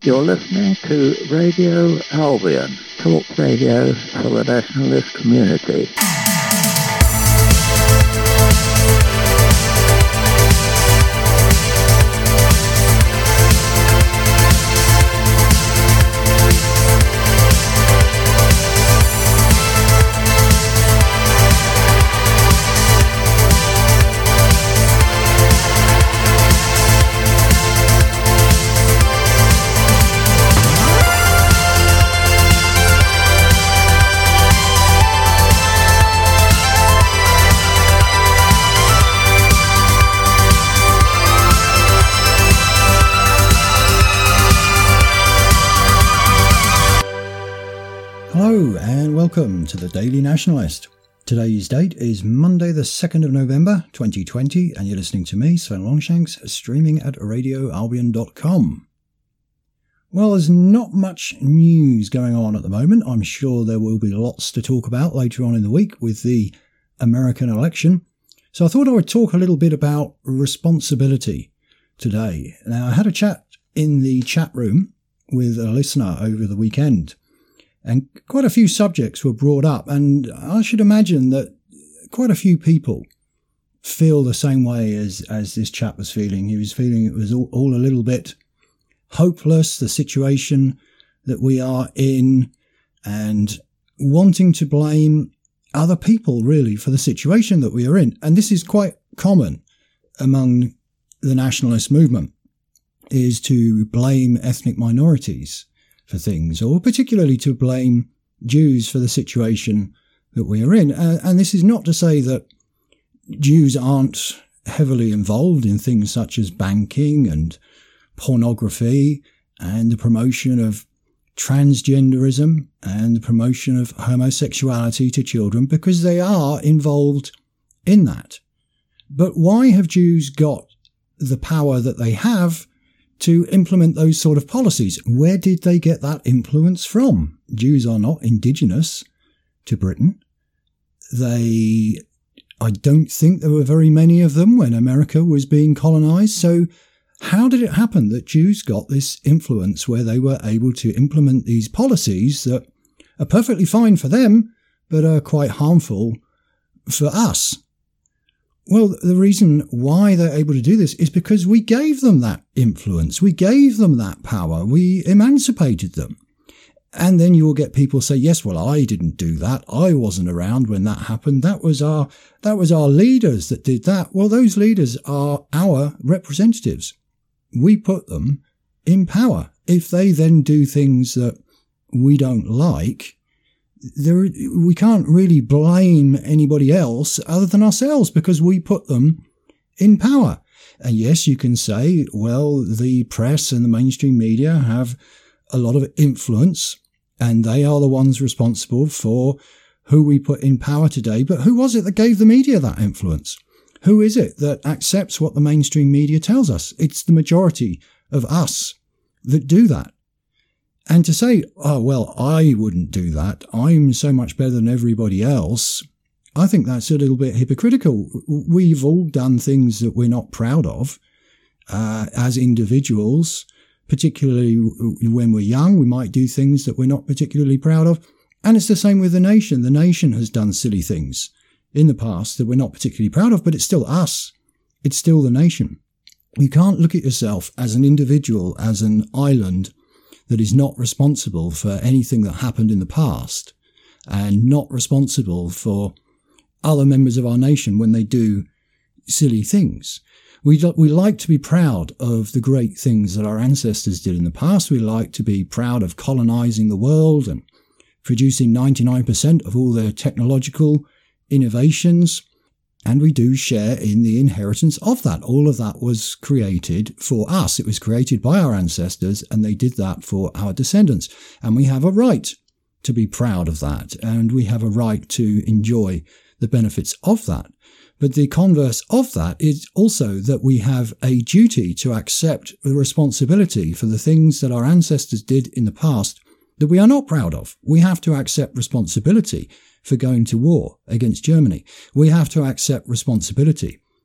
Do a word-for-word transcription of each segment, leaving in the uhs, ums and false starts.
You're listening to Radio Albion, talk radio for the nationalist community. Hello and welcome to the Daily Nationalist. Today's date is Monday the second of November twenty twenty and you're listening to me, Sven Longshanks, streaming at radio albion dot com. Well, there's not much news going on at the moment. I'm sure there will be lots to talk about later on in the week with the American election. So I thought I would talk a little bit about responsibility today. Now, I had a chat in the chat room with a listener over the weekend, and quite a few subjects were brought up, and I should imagine that quite a few people feel the same way as, as this chap was feeling. He was feeling it was all, all a little bit hopeless, the situation that we are in, and wanting to blame other people, really, for the situation that we are in. And this is quite common among the nationalist movement, is to blame ethnic minorities for things, or particularly to blame Jews for the situation that we are in. Uh, and this is not to say that Jews aren't heavily involved in things such as banking and pornography and the promotion of transgenderism and the promotion of homosexuality to children, because they are involved in that. But why have Jews got the power that they have to implement those sort of policies? Where did they get that influence from? Jews are not indigenous to Britain. They, I don't think there were very many of them when America was being colonized. So how did it happen that Jews got this influence where they were able to implement these policies that are perfectly fine for them, but are quite harmful for us? Well, the reason why they're able to do this is because we gave them that influence. We gave them that power. We emancipated them. And then you will get people say, yes, well, I didn't do that. I wasn't around when that happened. That was our, that was our leaders that did that. Well, those leaders are our representatives. We put them in power. If they then do things that we don't like, There, we can't really blame anybody else other than ourselves, because we put them in power. And yes, you can say, well, the press and the mainstream media have a lot of influence and they are the ones responsible for who we put in power today. But who was it that gave the media that influence? Who is it that accepts what the mainstream media tells us? It's the majority of us that do that. And to say, oh, well, I wouldn't do that, I'm so much better than everybody else, I think that's a little bit hypocritical. We've all done things that we're not proud of uh, as individuals, particularly when we're young. We might do things that we're not particularly proud of. And it's the same with the nation. The nation has done silly things in the past that we're not particularly proud of, but it's still us. It's still the nation. You can't look at yourself as an individual, as an island that is not responsible for anything that happened in the past and not responsible for other members of our nation when they do silly things. We, we like to be proud of the great things that our ancestors did in the past. We like to be proud of colonizing the world and producing ninety-nine percent of all their technological innovations. And we do share in the inheritance of that. All of that was created for us. It was created by our ancestors, and they did that for our descendants. And we have a right to be proud of that, and we have a right to enjoy the benefits of that. But the converse of that is also that we have a duty to accept the responsibility for the things that our ancestors did in the past that we are not proud of. We have to accept responsibility for going to war against Germany. We have to accept responsibility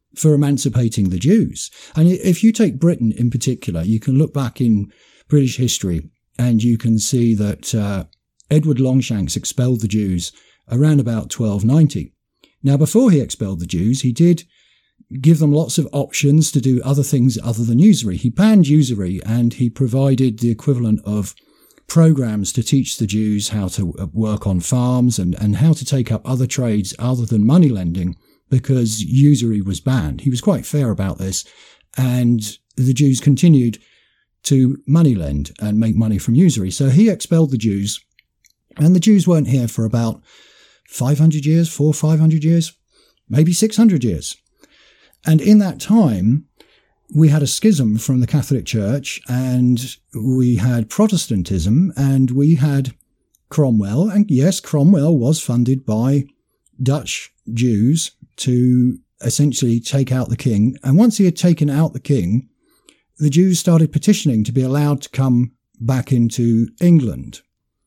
for emancipating the Jews. And if you take Britain in particular, you can look back in British history and you can see that uh, Edward Longshanks expelled the Jews around about twelve ninety. Now, before he expelled the Jews, he did give them lots of options to do other things other than usury. He banned usury and he provided the equivalent of programs to teach the Jews how to work on farms and, and how to take up other trades other than money lending, because usury was banned. He was quite fair about this, and the Jews continued to money lend and make money from usury. So he expelled the Jews, and the Jews weren't here for about five hundred years, four, five hundred years, maybe six hundred years. And in that time, we had a schism from the Catholic Church, and we had Protestantism, and we had Cromwell. And yes, Cromwell was funded by Dutch Jews to essentially take out the king. And once he had taken out the king, the Jews started petitioning to be allowed to come back into England.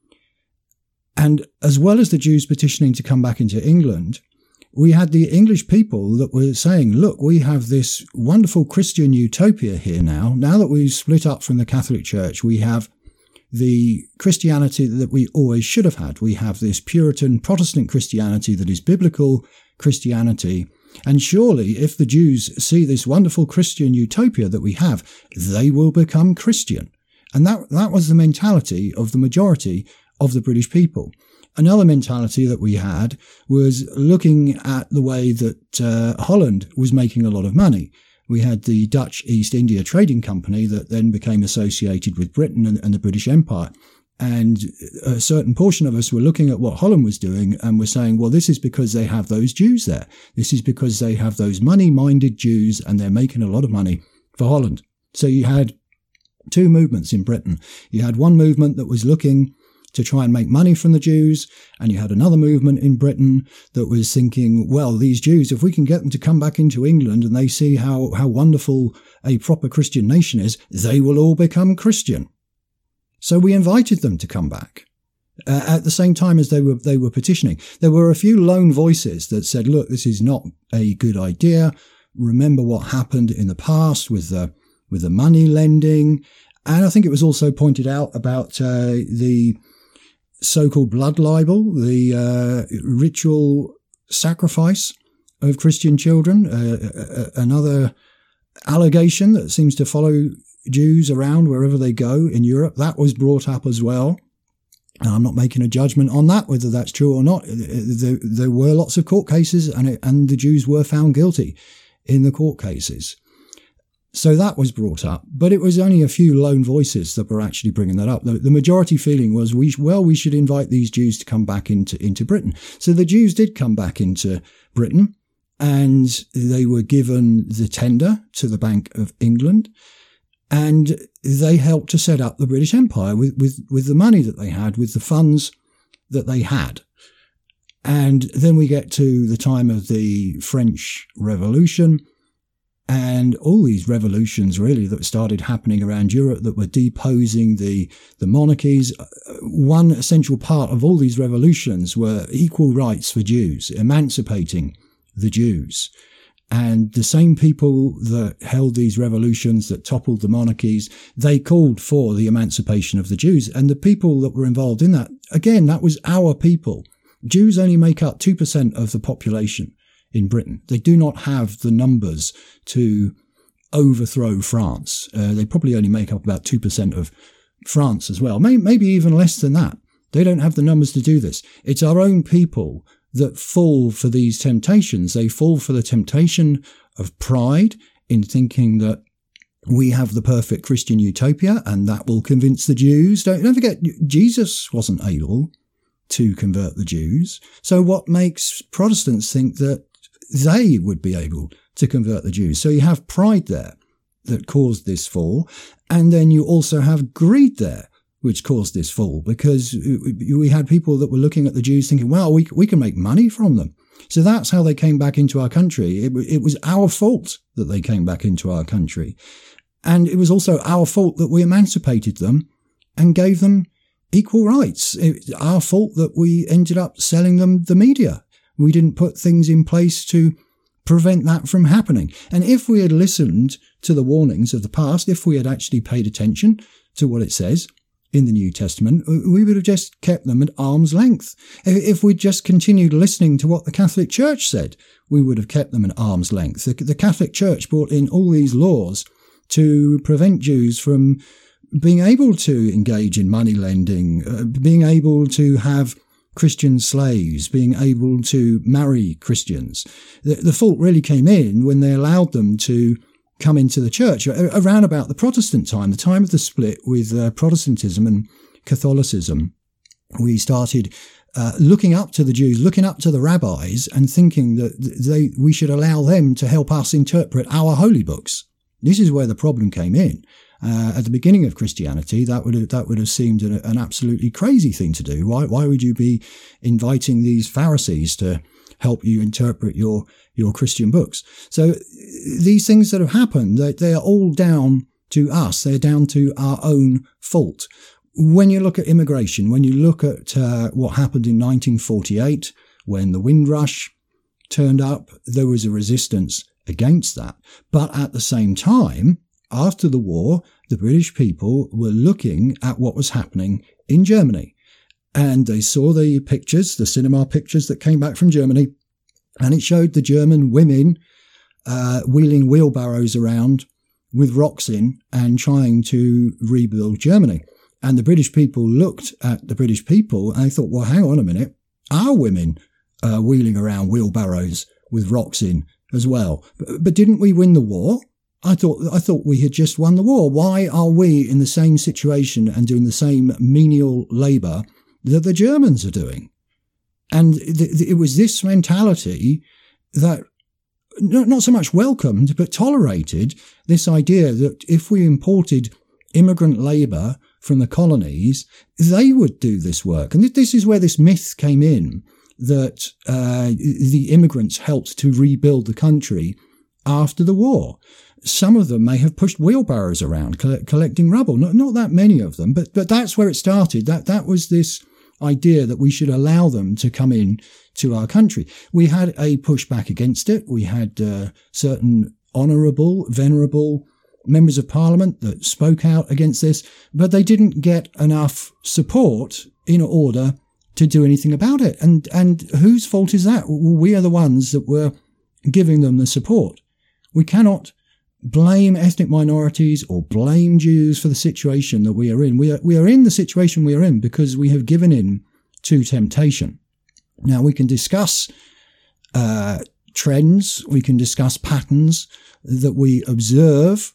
And as well as the Jews petitioning to come back into England, we had the English people that were saying, look, we have this wonderful Christian utopia here now. Now that we've split up from the Catholic Church, we have the Christianity that we always should have had. We have this Puritan Protestant Christianity that is biblical Christianity. And surely if the Jews see this wonderful Christian utopia that we have, they will become Christian. And that, that was the mentality of the majority of the British people. Another mentality that we had was looking at the way that uh, Holland was making a lot of money. We had the Dutch East India Trading Company that then became associated with Britain and, and the British Empire. And a certain portion of us were looking at what Holland was doing and were saying, well, this is because they have those Jews there. This is because they have those money-minded Jews and they're making a lot of money for Holland. So you had two movements in Britain. You had one movement that was looking to try and make money from the Jews, and you had another movement in Britain that was thinking, well, these Jews, if we can get them to come back into England and they see how, how wonderful a proper Christian nation is, they will all become Christian. So we invited them to come back. Uh, at the same time as they were they were petitioning, there were a few lone voices that said, look, this is not a good idea. Remember what happened in the past with the, with the money lending. And I think it was also pointed out about uh, the so-called blood libel, the uh, ritual sacrifice of Christian children, uh, another allegation that seems to follow Jews around wherever they go in Europe. That was brought up as well. And I'm not making a judgment on that, whether that's true or not. There, there were lots of court cases, and, it, and the Jews were found guilty in the court cases. So that was brought up, but it was only a few lone voices that were actually bringing that up. The, the majority feeling was, we well, we should invite these Jews to come back into, into Britain. So the Jews did come back into Britain, and they were given the tender to the Bank of England, and they helped to set up the British Empire with, with, with the money that they had, with the funds that they had. And then we get to the time of the French Revolution, and all these revolutions really that started happening around Europe that were deposing the, the monarchies. One essential part of all these revolutions were equal rights for Jews, emancipating the Jews. And the same people that held these revolutions that toppled the monarchies, they called for the emancipation of the Jews. And the people that were involved in that, again, that was our people. Jews only make up two percent of the population in Britain. They do not have the numbers to overthrow France. Uh, they probably only make up about two percent of France as well, May- maybe even less than that. They don't have the numbers to do this. It's our own people that fall for these temptations. They fall for the temptation of pride in thinking that we have the perfect Christian utopia and that will convince the Jews. Don't, don't forget, Jesus wasn't able to convert the Jews. So what makes Protestants think that they would be able to convert the Jews? So you have pride there that caused this fall. And then you also have greed there, which caused this fall, because we had people that were looking at the Jews thinking, well, we we can make money from them. So that's how they came back into our country. It, it was our fault that they came back into our country. And it was also our fault that we emancipated them and gave them equal rights. It's our fault that we ended up selling them the media. We didn't put things in place to prevent that from happening. And if we had listened to the warnings of the past, if we had actually paid attention to what it says in the New Testament, we would have just kept them at arm's length. If we'd just continued listening to what the Catholic Church said, we would have kept them at arm's length. The, the Catholic Church brought in all these laws to prevent Jews from being able to engage in money lending, uh, being able to have Christian slaves, being able to marry Christians. The, the fault really came in when they allowed them to come into the church around about the Protestant time, the time of the split with uh, Protestantism and Catholicism. We started uh, looking up to the Jews, looking up to the rabbis, and thinking that they we should allow them to help us interpret our holy books. This is where the problem came in. Uh, at the beginning of Christianity, that would have, that would have seemed an, an absolutely crazy thing to do. Why why would you be inviting these Pharisees to help you interpret your your Christian books? So these things that have happened, they, they are all down to us. They're down to our own fault. When you look at immigration, when you look at uh, what happened in nineteen forty-eight, when the Windrush turned up, there was a resistance against that. But at the same time, after the war, the British people were looking at what was happening in Germany. And they saw the pictures, the cinema pictures that came back from Germany, and it showed the German women uh, wheeling wheelbarrows around with rocks in and trying to rebuild Germany. And the British people looked at the British people and they thought, well, hang on a minute, our women are wheeling around wheelbarrows with rocks in as well. But, but didn't we win the war? I thought I thought we had just won the war. Why are we in the same situation and doing the same menial labour that the Germans are doing? And th- th- it was this mentality that not, not so much welcomed, but tolerated this idea that if we imported immigrant labour from the colonies, they would do this work. And th- this is where this myth came in, that uh, the immigrants helped to rebuild the country after the war. Some of them may have pushed wheelbarrows around coll- collecting rubble. Not, not that many of them, but, but that's where it started. That, that was this idea that we should allow them to come in to our country. We had a pushback against it. We had uh, certain honourable, venerable members of parliament that spoke out against this, but they didn't get enough support in order to do anything about it. And, and whose fault is that? We are the ones that were giving them the support. We cannot blame ethnic minorities or blame Jews for the situation that we are in. We are, we are in the situation we are in because we have given in to temptation. Now, we can discuss uh, trends, we can discuss patterns that we observe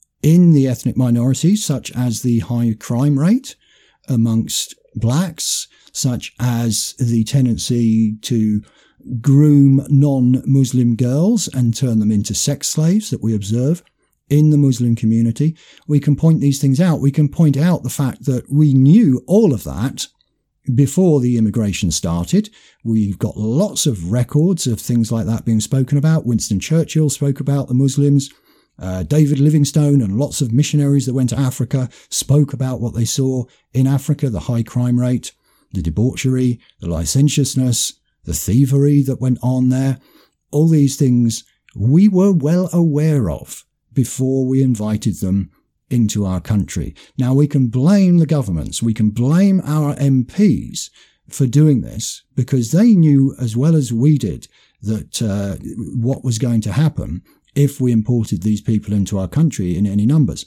in the ethnic minorities, such as the high crime rate amongst blacks, such as the tendency to groom non-Muslim girls and turn them into sex slaves that we observe in the Muslim community. We can point these things out. We can point out the fact that we knew all of that before the immigration started. We've got lots of records of things like that being spoken about. Winston Churchill spoke about the Muslims. Uh, David Livingstone and lots of missionaries that went to Africa spoke about what they saw in Africa, the high crime rate, the debauchery, the licentiousness, the thievery that went on there. All these things we were well aware of before we invited them into our country. Now, we can blame the governments, we can blame our M Ps for doing this because they knew as well as we did that uh, what was going to happen if we imported these people into our country in any numbers.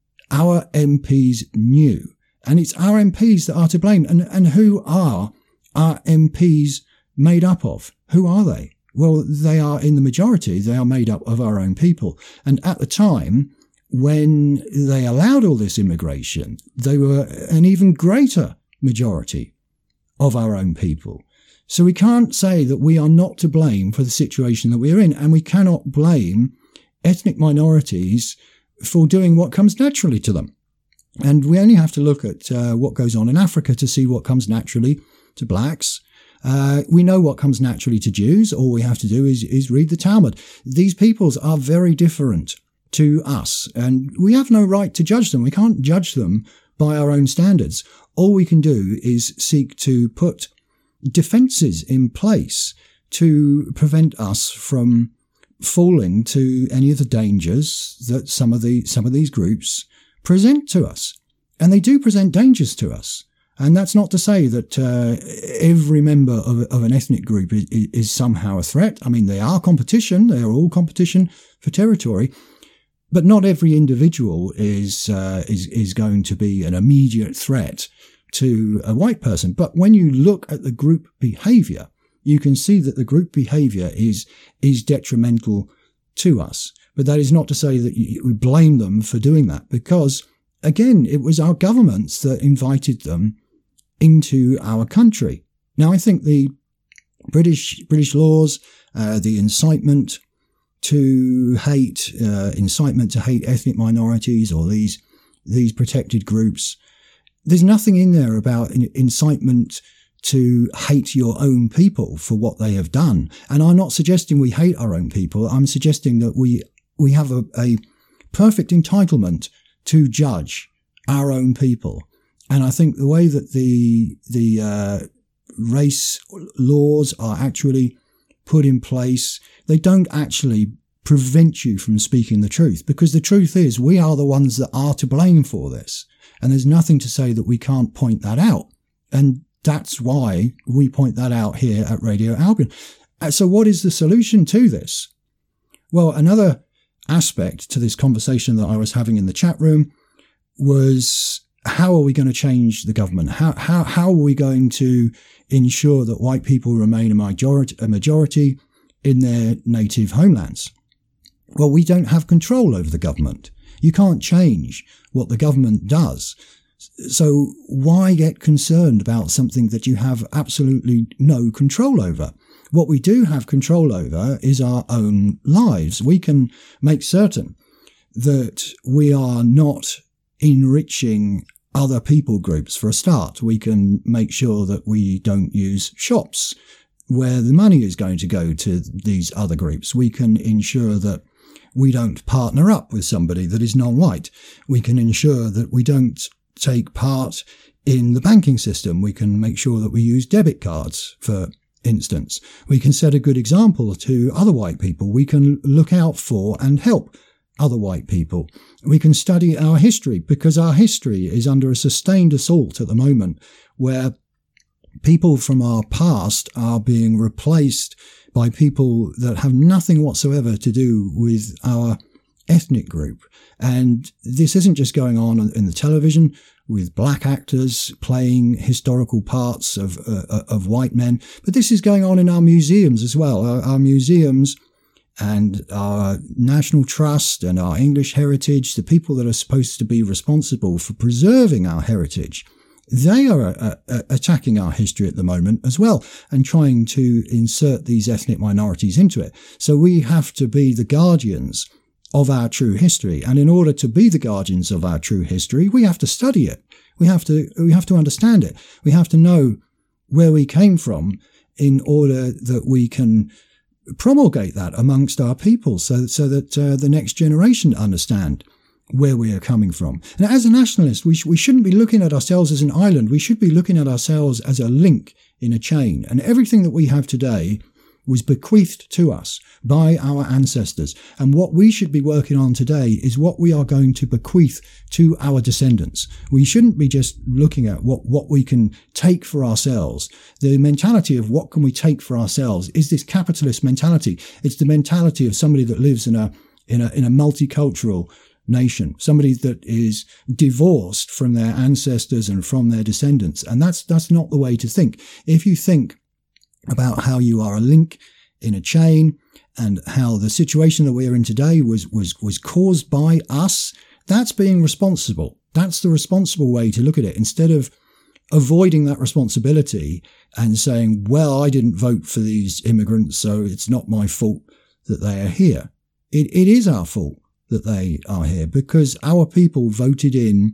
Our M Ps knew, and it's our M Ps that are to blame. And, and who are our M Ps made up of? Who are they? Well, they are in the majority. They are made up of our own people. And at the time when they allowed all this immigration, they were an even greater majority of our own people. So we can't say that we are not to blame for the situation that we are in, and we cannot blame ethnic minorities for doing what comes naturally to them. And we only have to look at uh, what goes on in Africa to see what comes naturally to blacks. Uh, we know what comes naturally to Jews. All we have to do is, is read the Talmud. These peoples are very different to us, and we have no right to judge them. We can't judge them by our own standards. All we can do is seek to put defences in place to prevent us from falling to any of the dangers that some of the some of these groups present to us. And they do present dangers to us. And that's not to say that uh, every member of, of an ethnic group is, is somehow a threat. I mean, they are competition. They are all competition for territory. But not every individual is uh, is is going to be an immediate threat to a white person. But when you look at the group behaviour, you can see that the group behaviour is is detrimental to us. But that is not to say that you, we blame them for doing that, because, again, it was our governments that invited them into our country. Now, I think the British British laws, uh, the incitement to hate, uh, incitement to hate ethnic minorities or these these protected groups, there's nothing in there about incitement to hate your own people for what they have done. And I'm not suggesting we hate our own people. I'm suggesting that we we have a, a perfect entitlement to judge our own people. And I think the way that the the uh, race laws are actually put in place, they don't actually prevent you from speaking the truth, because the truth is we are the ones that are to blame for this. And there's nothing to say that we can't point that out. And that's why we point that out here at Radio Albion. So what is the solution to this? Well, another aspect to this conversation that I was having in the chat room was, how are we going to change the government? How how how are we going to ensure that white people remain a majority a majority in their native homelands? Well, we don't have control over the government. You can't change what the government does. So why get concerned about something that you have absolutely no control over? What we do have control over is our own lives. We can make certain that we are not enriching other people groups for a start. We can make sure that we don't use shops where the money is going to go to these other groups. We can ensure that we don't partner up with somebody that is non-white. We can ensure that we don't take part in the banking system. We can make sure that we use debit cards, for instance. We can set a good example to other white people. We can look out for and help other white people. We can study our history, because our history is under a sustained assault at the moment, where people from our past are being replaced by people that have nothing whatsoever to do with our ethnic group. And this isn't just going on in the television with black actors playing historical parts of uh, of white men, but this is going on in our museums as well. Our, our museums and our National Trust and our English heritage, the people that are supposed to be responsible for preserving our heritage, they are uh, uh, attacking our history at the moment as well and trying to insert these ethnic minorities into it. So we have to be the guardians of our true history. And in order to be the guardians of our true history, we have to study it. We have to, we have to understand it. We have to know where we came from in order that we can promulgate that amongst our people, so, so that uh, the next generation understand where we are coming from. And as a nationalist, we, sh- we shouldn't be looking at ourselves as an island. We should be looking at ourselves as a link in a chain. And everything that we have today was bequeathed to us by our ancestors. And what we should be working on today is what we are going to bequeath to our descendants. We shouldn't be just looking at what, what we can take for ourselves. The mentality of what can we take for ourselves is this capitalist mentality. It's the mentality of somebody that lives in a, in a, in a multicultural nation, somebody that is divorced from their ancestors and from their descendants. And that's, that's not the way to think. If you think about how you are a link in a chain and how the situation that we're in today was, was, was caused by us, that's being responsible. That's the responsible way to look at it, instead of avoiding that responsibility and saying, well, I didn't vote for these immigrants, so it's not my fault that they are here. It, it is our fault that they are here, because our people voted in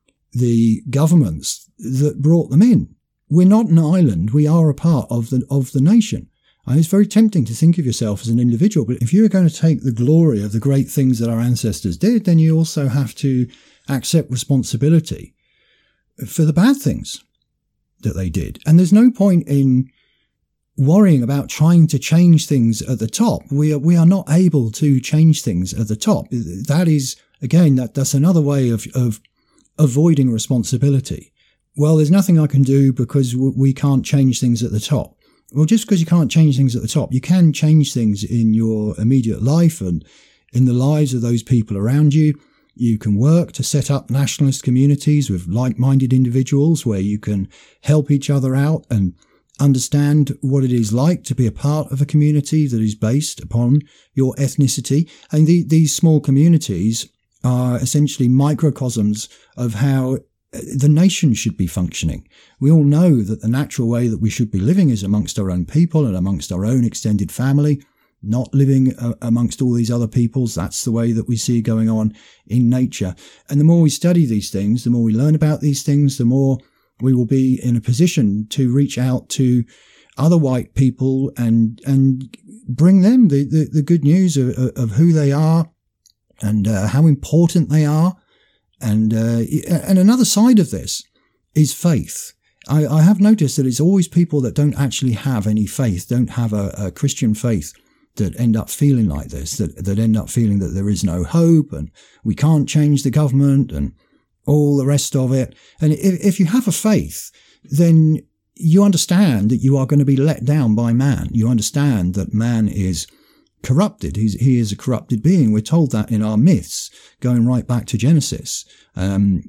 the governments that brought them in. We're not an island. We are a part of the of the nation. And it's very tempting to think of yourself as an individual, but if you're going to take the glory of the great things that our ancestors did, then you also have to accept responsibility for the bad things that they did. And there's no point in worrying about trying to change things at the top. We are, we are not able to change things at the top. That is, again, that, that's another way of, of avoiding responsibility. Well, there's nothing I can do because we can't change things at the top. Well, just because you can't change things at the top, you can change things in your immediate life and in the lives of those people around you. You can work to set up nationalist communities with like-minded individuals where you can help each other out and understand what it is like to be a part of a community that is based upon your ethnicity. And the, these small communities are essentially microcosms of how the nation should be functioning. We all know that the natural way that we should be living is amongst our own people and amongst our own extended family, not living uh, amongst all these other peoples. That's the way that we see going on in nature. And the more we study these things, the more we learn about these things, the more we will be in a position to reach out to other white people and and bring them the, the, the good news of, of who they are and uh, how important they are. And uh, and another side of this is faith. I, I have noticed that it's always people that don't actually have any faith, don't have a, a Christian faith, that end up feeling like this, that, that end up feeling that there is no hope and we can't change the government and all the rest of it. And if, if you have a faith, then you understand that you are going to be let down by man. You understand that man is corrupted. He's, he is a corrupted being. We're told that in our myths, going right back to Genesis. Um,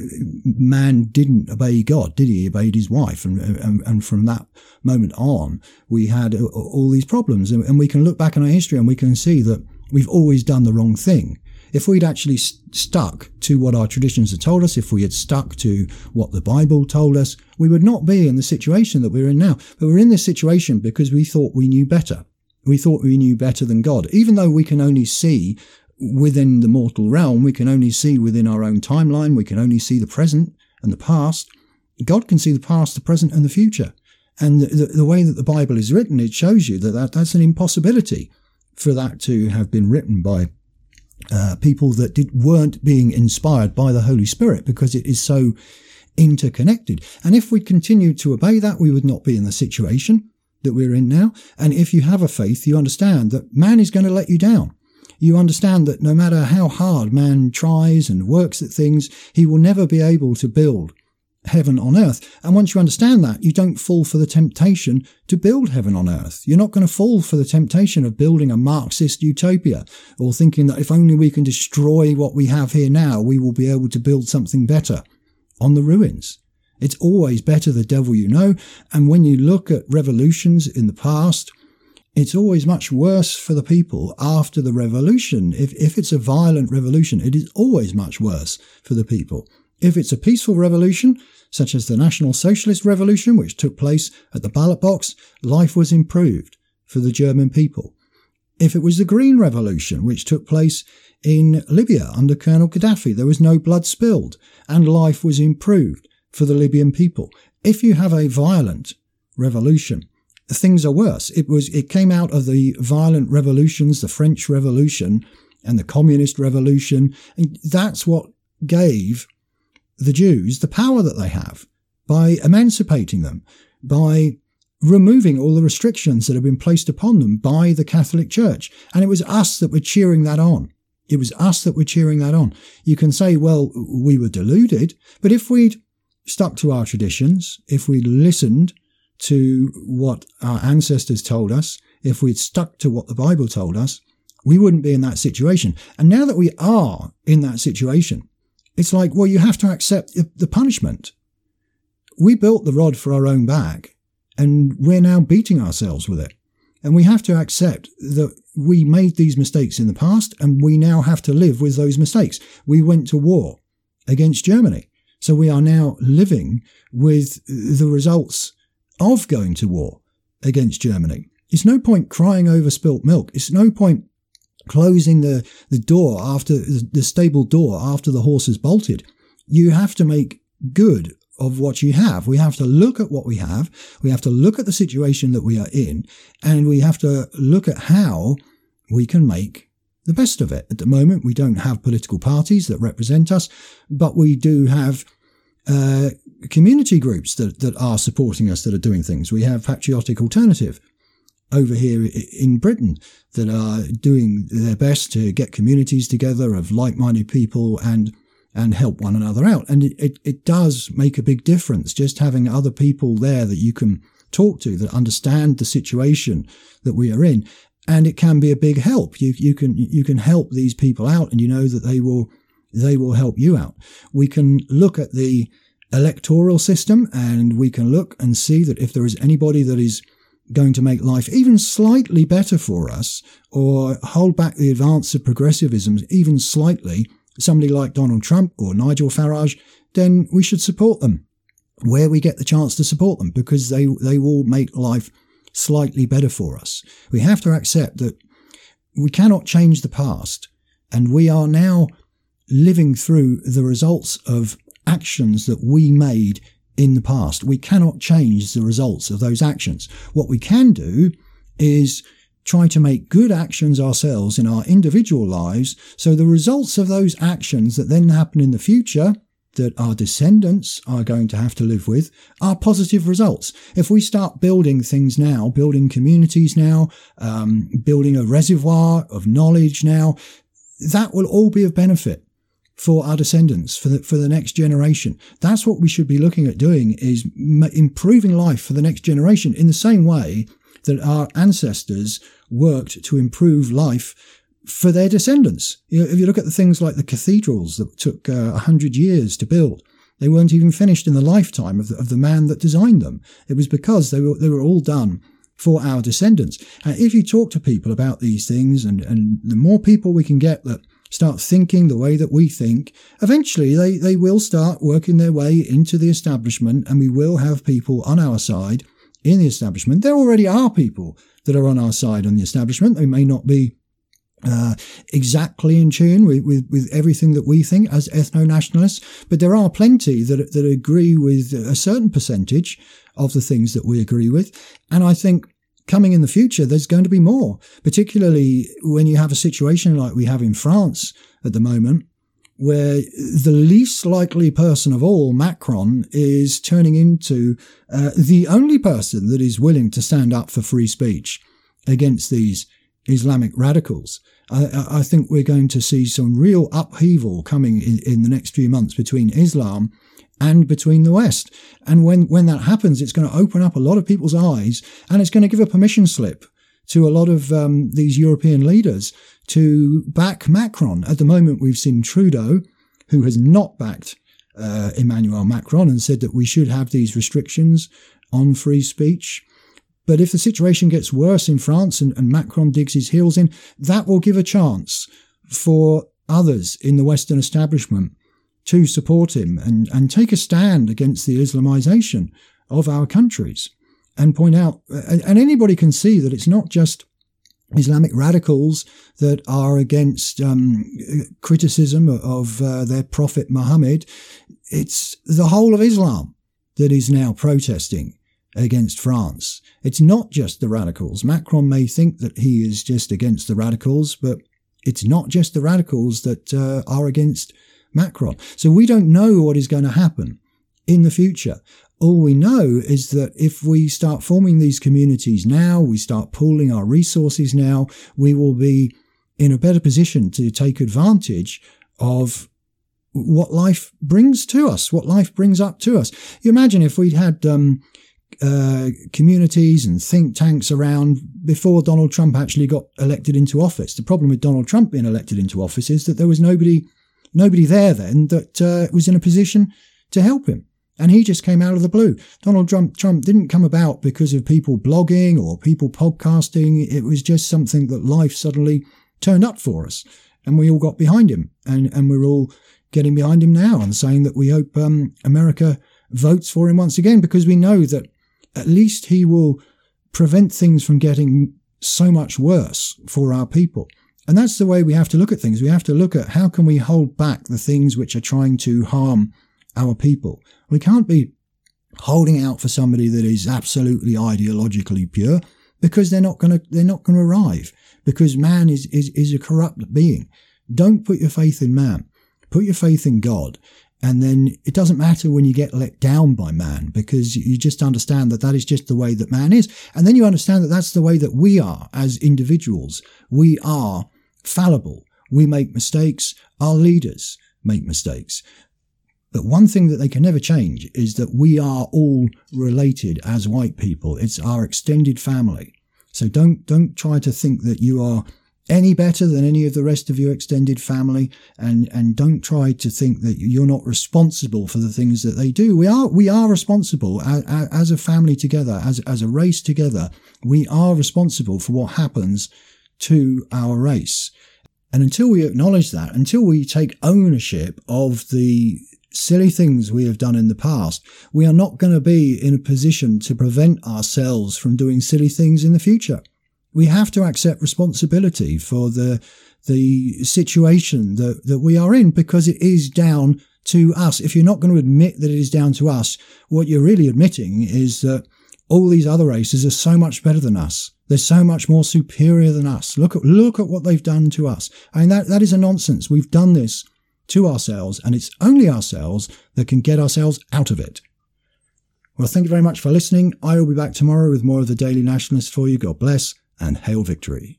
man didn't obey God, did he? He obeyed his wife. And, and, and from that moment on, we had all these problems. And, and we can look back in our history and we can see that we've always done the wrong thing. If we'd actually st- stuck to what our traditions had told us, if we had stuck to what the Bible told us, we would not be in the situation that we're in now. But we're in this situation because we thought we knew better. We thought we knew better than God. Even though we can only see within the mortal realm, we can only see within our own timeline, we can only see the present and the past. God can see the past, the present and the future. And the, the, the way that the Bible is written, it shows you that, that that's an impossibility for that to have been written by uh, people that did, weren't being inspired by the Holy Spirit, because it is so interconnected. And if we continued to obey that, we would not be in the situation that we're in now. And if you have a faith, you understand that man is going to let you down. You understand that no matter how hard man tries and works at things, he will never be able to build heaven on earth. And once you understand that, you don't fall for the temptation to build heaven on earth. You're not going to fall for the temptation of building a Marxist utopia or thinking that if only we can destroy what we have here now, we will be able to build something better on the ruins. It's always better the devil you know. And when you look at revolutions in the past, it's always much worse for the people after the revolution. If, if it's a violent revolution, it is always much worse for the people. If it's a peaceful revolution, such as the National Socialist Revolution, which took place at the ballot box, life was improved for the German people. If it was the Green Revolution, which took place in Libya under Colonel Gaddafi, there was no blood spilled and life was improved for the Libyan people. If you have a violent revolution, things are worse. It was, it came out of the violent revolutions, the French Revolution and the Communist Revolution. And that's what gave the Jews the power that they have by emancipating them, by removing all the restrictions that have been placed upon them by the Catholic Church. And it was us that were cheering that on. It was us that were cheering that on. You can say, well, we were deluded, but if we'd stuck to our traditions, if we listened to what our ancestors told us, if we'd stuck to what the Bible told us, we wouldn't be in that situation. And now that we are in that situation, it's like, well, you have to accept the punishment. We built the rod for our own back, and we're now beating ourselves with it. And we have to accept that we made these mistakes in the past, and we now have to live with those mistakes. We went to war against Germany. So we are now living with the results of going to war against Germany. It's no point crying over spilt milk. It's no point closing the, the door after the stable door after the horse has bolted. You have to make good of what you have. We have to look at what we have. We have to look at the situation that we are in, and we have to look at how we can make the best of it. At the moment, we don't have political parties that represent us, but we do have uh, community groups that, that are supporting us, that are doing things. We have Patriotic Alternative over here in Britain that are doing their best to get communities together of like-minded people and and help one another out. And it, it, it does make a big difference just having other people there that you can talk to, that understand the situation that we are in. And it can be a big help. You, you can, you can help these people out, and you know that they will, they will help you out. We can look at the electoral system, and we can look and see that if there is anybody that is going to make life even slightly better for us, or hold back the advance of progressivism even slightly, somebody like Donald Trump or Nigel Farage, then we should support them where we get the chance to support them, because they, they will make life slightly better for us. We have to accept that we cannot change the past, and we are now living through the results of actions that we made in the past. We cannot change the results of those actions. What we can do is try to make good actions ourselves in our individual lives, so the results of those actions that then happen in the future, that our descendants are going to have to live with, are positive results. If we start building things now, building communities now, um, building a reservoir of knowledge now, that will all be of benefit for our descendants, for the, for the next generation. That's what we should be looking at doing, is m- improving life for the next generation in the same way that our ancestors worked to improve life for their descendants. You know, if you look at the things like the cathedrals that took uh, one hundred years to build, they weren't even finished in the lifetime of the, of the man that designed them. It was because they were, they were all done for our descendants. And if you talk to people about these things, and, and the more people we can get that start thinking the way that we think, eventually they, they will start working their way into the establishment, and we will have people on our side in the establishment. There already are people that are on our side on the establishment. They may not be uh, exactly in tune with, with, with everything that we think as ethno-nationalists, but there are plenty that, that agree with a certain percentage of the things that we agree with. And I think coming in the future, there's going to be more, particularly when you have a situation like we have in France at the moment, where the least likely person of all, Macron, is turning into uh, the only person that is willing to stand up for free speech against these Islamic radicals. I, I think we're going to see some real upheaval coming in, in the next few months between Islam and between the West. And when, when that happens, it's going to open up a lot of people's eyes, and it's going to give a permission slip to a lot of um, these European leaders to back Macron. At the moment, we've seen Trudeau, who has not backed uh, Emmanuel Macron and said that we should have these restrictions on free speech. But if the situation gets worse in France and, and Macron digs his heels in, that will give a chance for others in the Western establishment to support him and, and take a stand against the Islamization of our countries, and point out, and anybody can see that it's not just Islamic radicals that are against um, criticism of uh, their prophet Muhammad. It's the whole of Islam that is now protesting against France. It's not just the radicals. Macron may think that he is just against the radicals, but it's not just the radicals that uh, are against Macron. So we don't know what is going to happen in the future. All we know is that if we start forming these communities now, we start pooling our resources now, we will be in a better position to take advantage of what life brings to us, what life brings up to us. You imagine if we'd had um, uh, communities and think tanks around before Donald Trump actually got elected into office. The problem with Donald Trump being elected into office is that there was nobody, nobody there then that uh, was in a position to help him. And he just came out of the blue. Donald Trump, Trump didn't come about because of people blogging or people podcasting. It was just something that life suddenly turned up for us. And we all got behind him. And, and we're all getting behind him now and saying that we hope um, America votes for him once again, because we know that at least he will prevent things from getting so much worse for our people. And that's the way we have to look at things. We have to look at how can we hold back the things which are trying to harm our people. We can't be holding out for somebody that is absolutely ideologically pure, because they're not going to, they're not going to arrive, because man is, is, is a corrupt being. Don't put your faith in man. Put your faith in God. And then it doesn't matter when you get let down by man, because you just understand that that is just the way that man is. And then you understand that that's the way that we are as individuals. We are fallible. We make mistakes. Our leaders make mistakes. But one thing that they can never change is that we are all related as white people. It's our extended family. So don't, don't try to think that you are any better than any of the rest of your extended family, and, and don't try to think that you're not responsible for the things that they do. We are, we are responsible as, as a family together, as, as a race together. We are responsible for what happens to our race. And until we acknowledge that, until we take ownership of the silly things we have done in the past, we are not going to be in a position to prevent ourselves from doing silly things in the future. We have to accept responsibility for the the situation that, that we are in, because it is down to us. If you're not going to admit that it is down to us, what you're really admitting is that all these other races are so much better than us. They're so much more superior than us. Look at look at what they've done to us. I mean, that, that is a nonsense. We've done this to ourselves, and it's only ourselves that can get ourselves out of it. Well, thank you very much for listening. I will be back tomorrow with more of the Daily Nationalist for you. God bless. And hail victory.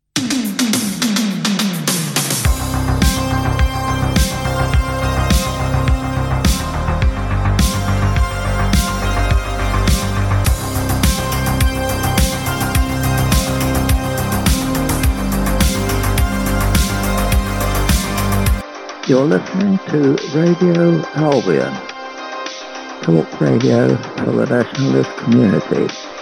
You're listening to Radio Albion, talk radio for the nationalist community.